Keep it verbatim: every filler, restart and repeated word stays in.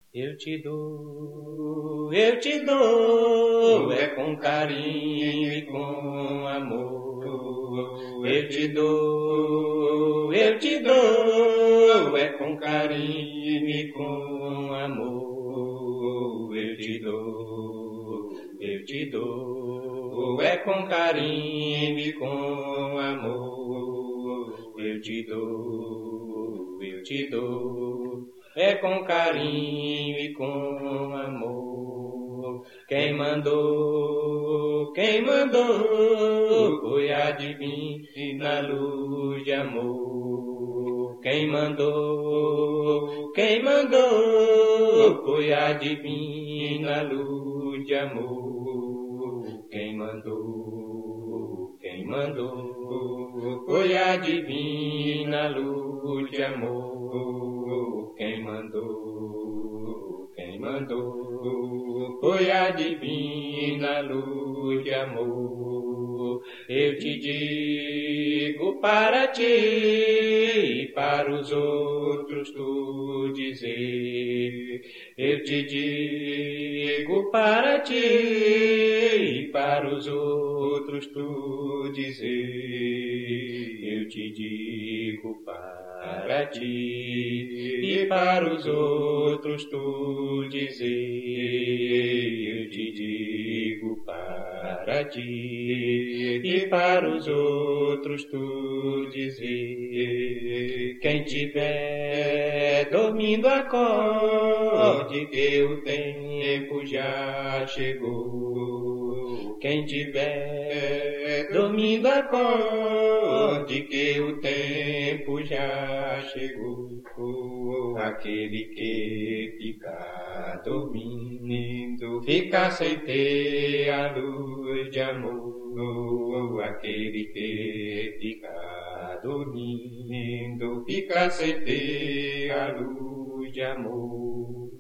Eu te dou, eu te dou, é com carinho e com amor. Eu te dou, eu te dou, é com carinho e com amor. Eu te dou, eu te dou, é com carinho e com amor. Eu te dou, eu te dou, é com carinho e com amor. Quem mandou, quem mandou, foi a divina luz de amor. Quem mandou, quem mandou, foi a divina luz de amor. Quem mandou, quem mandou, foi a divina luz de amor. Quem mandou, quem mandou, foi a divina luz de amor. Eu te digo para ti e para os outros tu dizer. Eu te digo para ti e para os outros tu dizer. Eu te digo para ti e para os outros tu dizer. Eu te digo para ti e para os outros tu dizer. Quem tiver dormindo acorde, que o tempo já chegou. Quem tiver dormindo acorde, que o tempo já chegou. Aquele que fica dormindo, fica sem ter a luz de amor. Aquele que fica dormindo, fica sem ter a luz de amor.